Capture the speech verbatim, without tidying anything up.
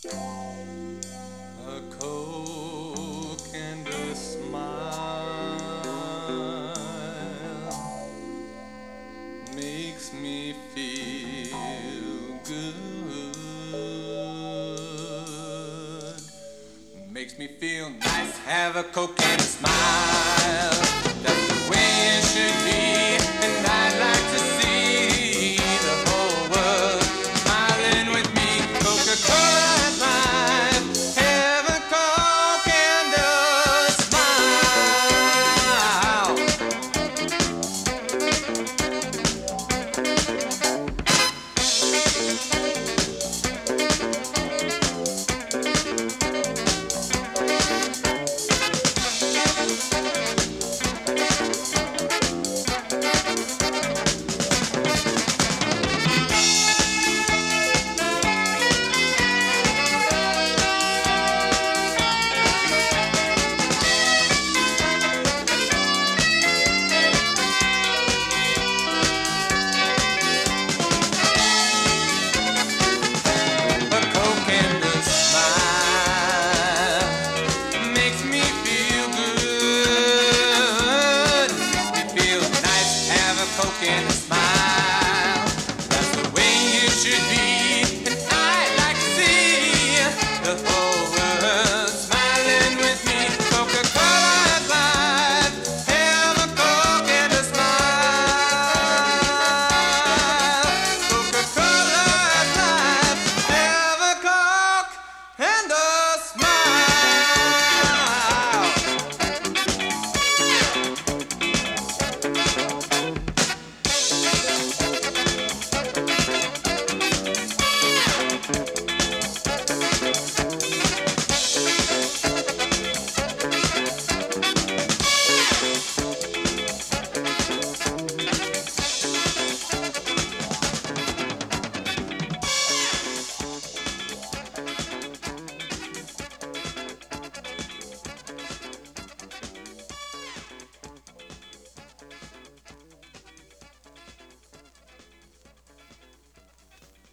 A Coke and a smile makes me feel good. Makes me feel nice. Have a Coke and a smile. That's the way it should be.